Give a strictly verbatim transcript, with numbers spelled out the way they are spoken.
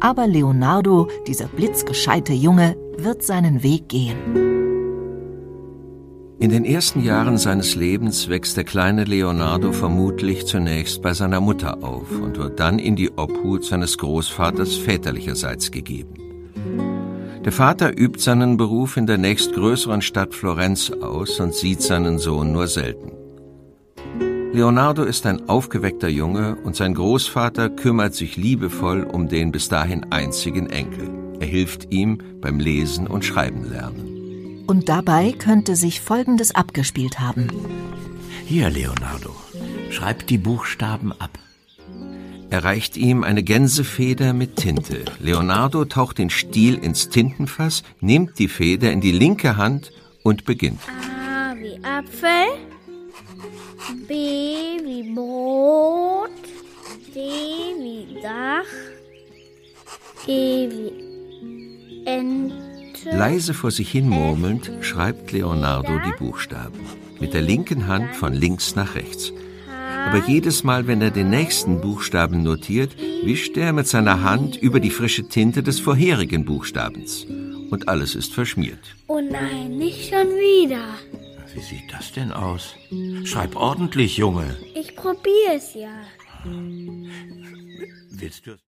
Aber Leonardo, dieser blitzgescheite Junge, wird seinen Weg gehen. In den ersten Jahren seines Lebens wächst der kleine Leonardo vermutlich zunächst bei seiner Mutter auf und wird dann in die Obhut seines Großvaters väterlicherseits gegeben. Der Vater übt seinen Beruf in der nächstgrößeren Stadt Florenz aus und sieht seinen Sohn nur selten. Leonardo ist ein aufgeweckter Junge und sein Großvater kümmert sich liebevoll um den bis dahin einzigen Enkel. Er hilft ihm beim Lesen und Schreiben lernen. Und dabei könnte sich Folgendes abgespielt haben. Hier, Leonardo, schreib die Buchstaben ab. Er reicht ihm eine Gänsefeder mit Tinte. Leonardo taucht den Stiel ins Tintenfass, nimmt die Feder in die linke Hand und beginnt. A wie Apfel, B wie Brot, D wie Dach, E wie Ente. Leise vor sich hin murmelnd schreibt Leonardo die Buchstaben. Mit der linken Hand von links nach rechts. Aber jedes Mal, wenn er den nächsten Buchstaben notiert, wischt er mit seiner Hand über die frische Tinte des vorherigen Buchstabens. Und alles ist verschmiert. Oh nein, nicht schon wieder. Wie sieht das denn aus? Schreib ordentlich, Junge. Ich probier's ja. Willst du